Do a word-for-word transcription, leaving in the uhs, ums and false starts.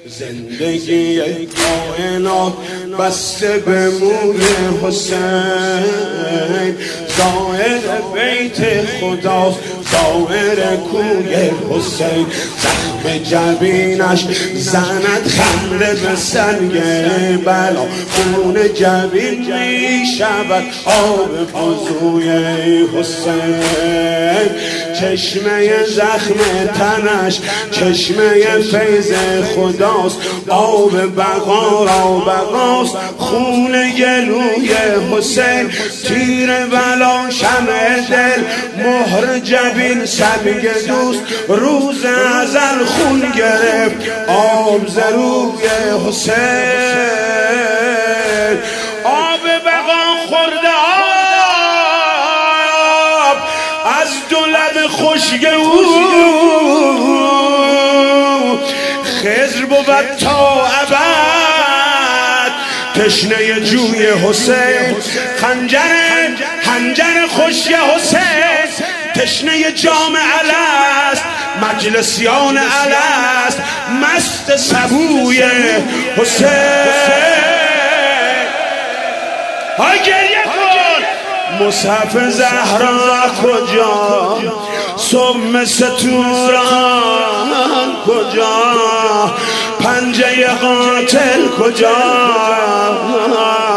زندگی کائنات بسته به موی حسین، زائر بیت خداست، زائر کوی حسین. زخم جبینش زند خمره به سنگ بلا، خون جبین می شود آب وضوی حسین. چشمه زخم تنش چشمه فیض خداست، آب بقا را بقاست خون گلوی حسین. تیر بلا شمع دل مهر جبین سنگ دوست، روز ازل خون گرفت آب ز روی حسین. آب بقا خورده آب از دو لب خشک او، خضر بود تا ابد تشنه جوی حسین. خنجر خنجر خشک حسین تشنه جام الست، مجلسیان الست مست سبوی حسین. های گریه کن. مصحف زهرا کجا، سم ستوران کجا، پنجه قاتل کجا،